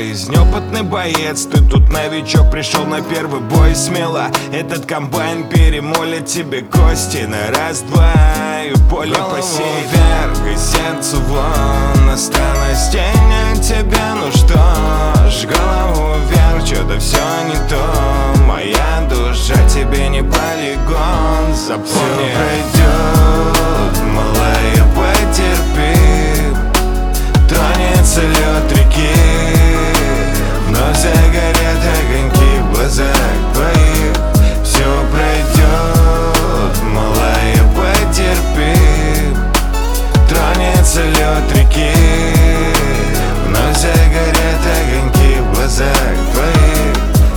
жизнь, опытный боец. Ты тут новичок, пришел на первый бой смело. Этот комбайн перемолит тебе кости на раз-два. И поле посеет вверх, и сердцу вон. Осталась тень от тебя, ну что ж, голову вверх, что-то все не то. Моя душа тебе не полигон, запомни. Все пройдет, малая, потерпи. Тронется лед реки, вновь загорят огоньки в глазах твоих. Все пройдет, малая, потерпи. Тронется лед реки, вновь загорят огоньки в глазах твоих.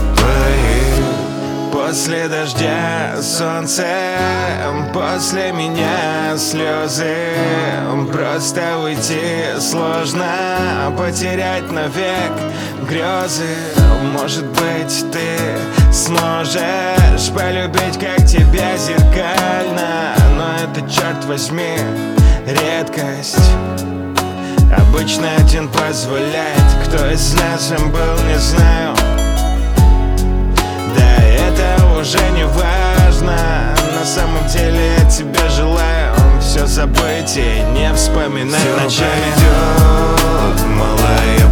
После дождя солнце, после меня слезы. Просто уйти сложно, потерять навек грезы. Может быть, ты сможешь полюбить, как тебя зеркально. Но это, черт возьми, редкость. Обычно один позволяет. Кто из нас им был, не знаю. Да это уже не важно. На самом деле я тебе желаю все забыть и не вспоминать вначале. Все пройдет, малая,